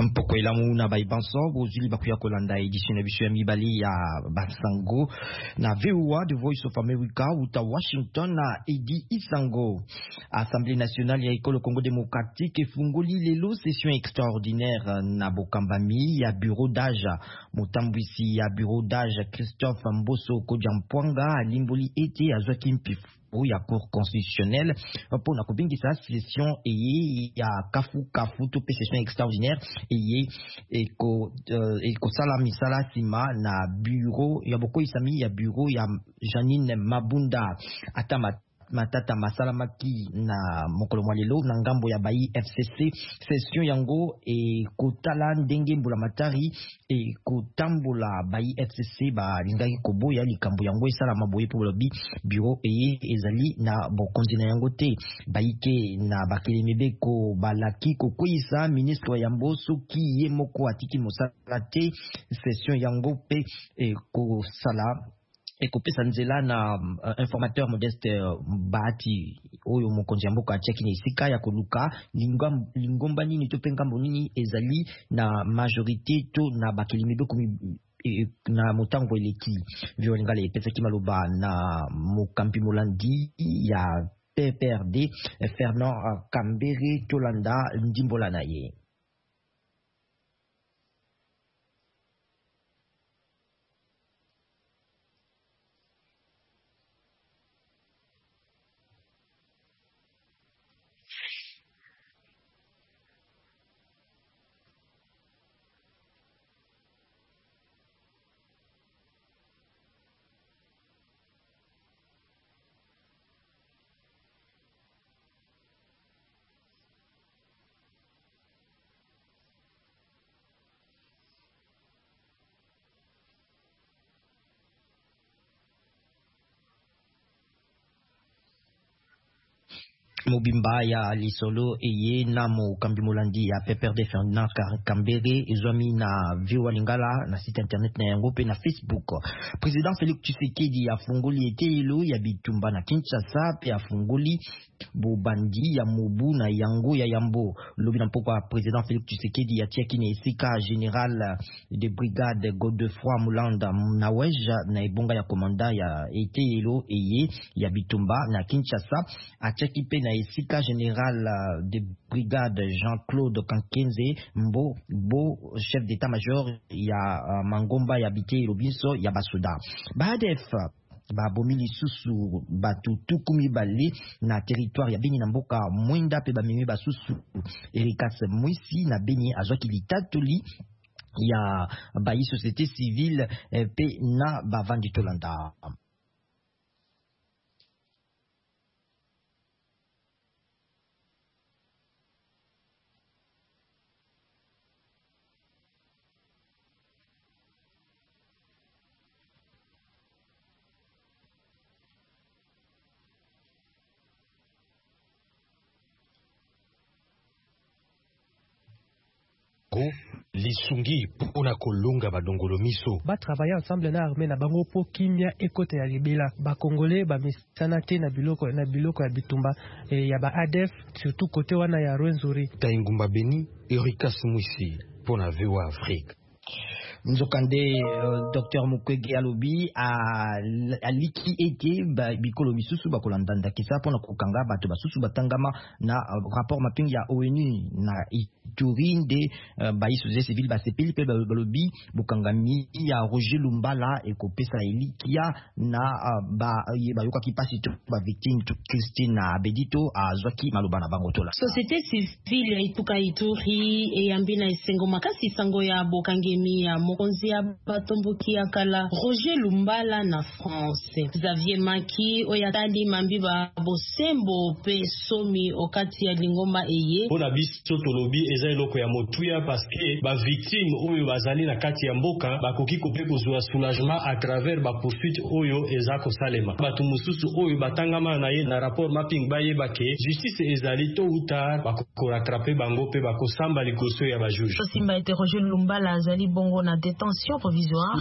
Mpoko elamu na baibanso bozuli bakuya kolanda edition ya biso ya mibali ya Basango na VOA The Voice of America uta Washington na Edi Isango. Assemblée nationale ya École Congo démocratique efungoli lelo session extraordinaire na Bokambami ya bureau d'âge motambwisi ya bureau d'âge Christophe Mboso Kodjampwanga alimboli ete azwaki mpifu ya cour constitutionnelle pour na kobingisa session eye ya kafu to session extraordinaire eye eko sala misala sima na bureau ya boko isami ya bureau ya Janine Mabunda atama matata masalamaki na mokolo mwalelo na ngambo ya bayi FCC session yango e kotala ndenge mbula matari e kotambula bayi FCC ba lingaki koboya likambo yango esala maboye po lobi bureau eye ezali na bokonzi na yango te bayike na bakelemi ko balaki kokwisa ministre ya Mboso ki ye moko atiki mosala te session yango pe e kosala ekopesa nzela na informateur Modeste Bahati oyo mokonzi mboka cheki ni sika ya koluka lingomba nini to pengambo nini ezali na majorité to na bakelimi na motango eleki violinga le pesa kimaloba na mokampi molandi ya PPRD Fernand Kambere Tolanda ndimbola na ye. Mobimba ya lisolo eye na mo kambi molandi ya PPRD Fernand Kambere ezwami na VOA Lingala na site internet na yango pe na Facebook. Président Félix Tshisekedi afungoli etelo ya bitumba na Kinshasa pe afungoli bobandi ya mobu na yango ya yambo lobi na mpoko président Félix Tshisekedi ya tiaki na esika général de brigade Godefroy Mulanda na weja na ebonga ya komanda ya etelo eye ya bitumba na Kinshasa atiaki pe na esika général de brigade Jean-Claude Kankenze Mbo chef d'état-major ya Mangomba ya bite Robinso ya Basuda Badef babomili susu batu tukumi bale na territoire ya Beni na mboka mwenda pe bamemi basusu Erikas Mwisi na Beni azwaki litatoli ya bayi société civile pe na bavandi Tolanda. Lisungi pona kolonga badongolo miso ba travailler ensemble na armée na bango po kimia ekote ya libela ba congolais ba misana te na biloko ya bitumba ya ba ADF surtout côté wana ya Rwenzori Taingumba Beni Erikas Mwisi pona VOA Afrique. Nzokande Dr Mukwege alobi aliki ete bikolo misusu bakolandanda kisa pona kokanga bato basusu batangama na rapport mapping ya ONU na Ituri de bayi société civile basepeli pe balobi bokangami ya Roger Lumbala ekopesa elikia na bayoka kipasi to ba victime to Christine Abedito azwaki maloba na bango tola société civile ituka Ituri eyambina esengo makasi sango ya bokangemi ya mokonzi ya batomboki ya kala Roger Lumbala na France Xavier Maki oyatali mambiba bosembo pe somi okati ya lingomba eye pona biso tolobi eza eloko ya motuya parce que ba victime oyo bazali na kati ya mboka bakoki kope kozwa soulagement à travers ba poursuite oyo eza ko salema batu mususu oyo batangama na ye na rapport mapping bayeba ke justice ezali tôt ou tard bako rattraper bango pe bako samba ligoso ya ba juge Simba ete Roger Lumbala azali bongo na détention provisoire